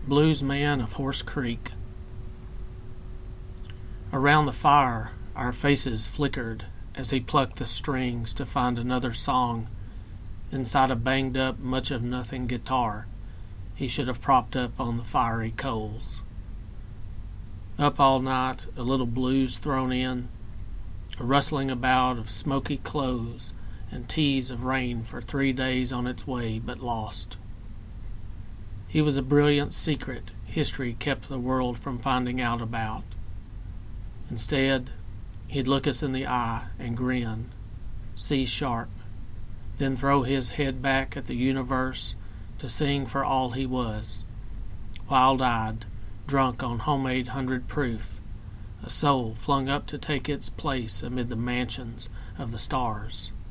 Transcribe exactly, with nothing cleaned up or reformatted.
Blues Man of Horse Creek. Around the fire our faces flickered as he plucked the strings to find another song inside a banged-up, much-of-nothing guitar he should have propped up on the fiery coals. Up all night, a little blues thrown in, a rustling about of smoky clothes and teas of rain for three days on its way, but lost. He was a brilliant secret history kept the world from finding out about. Instead, he'd look us in the eye and grin, see sharp, then throw his head back at the universe to sing for all he was, wild-eyed, drunk on homemade hundred proof, a soul flung up to take its place amid the mansions of the stars.